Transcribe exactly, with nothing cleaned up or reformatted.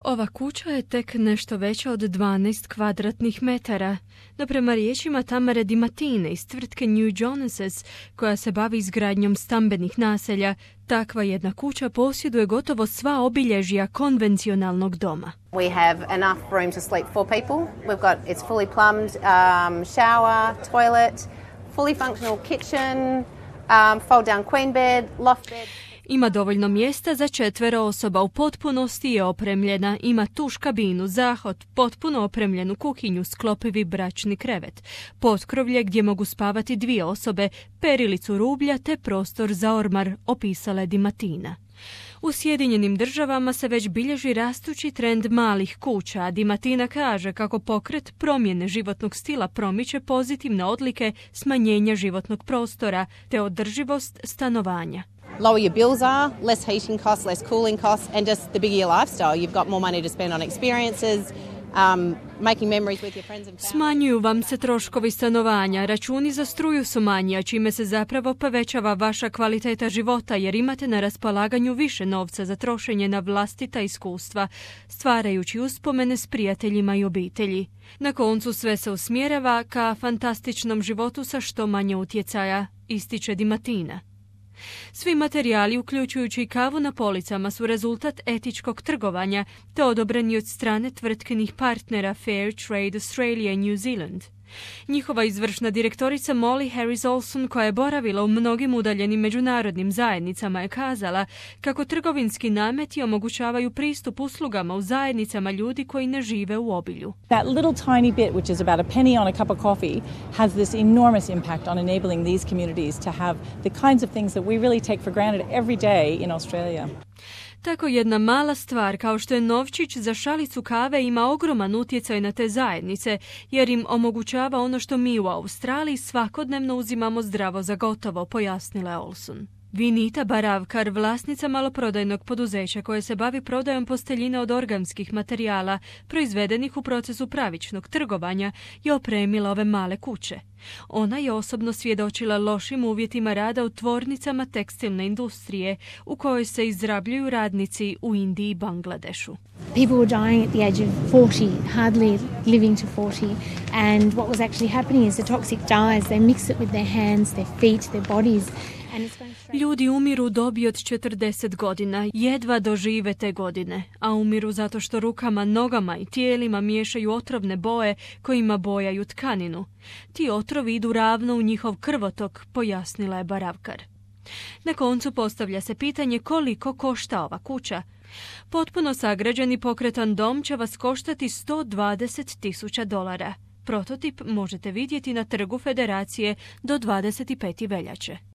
Ova kuća je tek nešto veća od dvanaest kvadratnih metara, no prema riječima Tamare Di Matine iz tvrtke New Joneses, koja se bavi izgradnjom stambenih naselja, takva jedna kuća posjeduje gotovo sva obilježja konvencionalnog doma. We have enough room to sleep four people. We've got, it's fully plumbed, um, shower, toilet, fully functional kitchen, um, fold down queen bed, loft bed. Ima dovoljno mjesta za četvero osoba, u potpunosti je opremljena, ima tuš kabinu, zahod, potpuno opremljenu kuhinju, sklopivi bračni krevet, potkrovlje gdje mogu spavati dvije osobe, perilicu rublja te prostor za ormar, opisala je Di Matina. U Sjedinjenim državama se već bilježi rastući trend malih kuća, a Di Matina kaže kako pokret promjene životnog stila promiče pozitivne odlike smanjenja životnog prostora te održivost stanovanja. Lower your bills are, less heating costs, less cooling costs, and just the bigger your lifestyle. You've got more money to spend on experiences, um, making memories with your friends and family. Smanjuju vam se troškovi stanovanja, računi za struju su manji, a čime se zapravo povećava vaša kvaliteta života jer imate na raspolaganju više novca za trošenje na vlastita iskustva, stvarajući uspomene s prijateljima i obitelji. Na koncu sve se usmjerava ka fantastičnom životu sa što manje utjecaja, ističe Di Matina. Svi materijali, uključujući kavu na policama, su rezultat etičkog trgovanja te odobreni od strane tvrtkinih partnera Fair Trade Australia i New Zealand. Njihova izvršna direktorica Molly Harris Olson, koja je boravila u mnogim udaljenim međunarodnim zajednicama, je kazala kako trgovinski nameti omogućavaju pristup uslugama u zajednicama ljudi koji ne žive u obilju. That little tiny bit, which is about a penny on a cup of coffee, has this enormous impact on enabling these communities to have the kinds of things that we really take for granted every day in Australia. Tako jedna mala stvar kao što je novčić za šalicu kave ima ogroman utjecaj na te zajednice jer im omogućava ono što mi u Australiji svakodnevno uzimamo zdravo za gotovo, pojasnila je Olson. Vinita Baravkar, vlasnica maloprodajnog poduzeća koje se bavi prodajom posteljina od organskih materijala proizvedenih u procesu pravičnog trgovanja, je opremila ove male kuće. Ona je osobno svjedočila lošim uvjetima rada u tvornicama tekstilne industrije u kojoj se izrabljuju radnici u Indiji i Bangladešu. People were dying at the age of forty, hardly living to forty, and what was actually happening is the toxic dyes, they mix it with their hands, their feet, their bodies. Ljudi umiru u dobi od četrdeset godina, jedva dožive te godine, a umiru zato što rukama, nogama i tijelima miješaju otrovne boje kojima bojaju tkaninu. Ti otrovi idu ravno u njihov krvotok, pojasnila je Baravkar. Na koncu postavlja se pitanje koliko košta ova kuća. Potpuno sagrađeni pokretan dom će vas koštati sto dvadeset tisuća dolara. Prototip možete vidjeti na Trgu Federacije do dvadeset pete veljače.